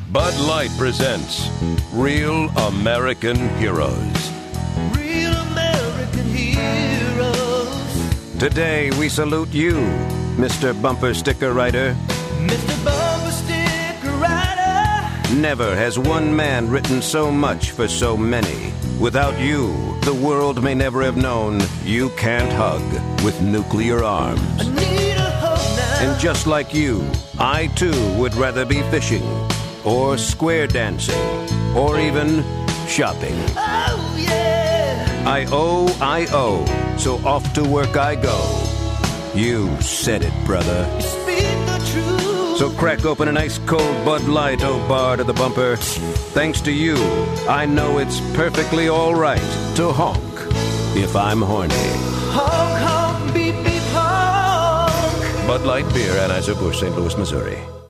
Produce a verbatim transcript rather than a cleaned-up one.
Bud Light presents Real American Heroes. Real American heroes. Today we salute you, Mister Bumper Sticker Writer. Mister Bumper Sticker Writer. Never has one man written so much for so many. Without you, the world may never have known you can't hug with nuclear arms. I need a hug now. And just like you, I too would rather be fishing, or square dancing, or even shopping. Oh, yeah. I owe, I owe, so off to work I go. You said it, brother. You speak the truth. So crack open an ice cold Bud Light, oh Bard of the Bumper. Thanks to you, I know it's perfectly all right to honk if I'm horny. Honk, honk, beep, beep, honk. Bud Light Beer, Anheuser-Busch, Saint Louis, Missouri.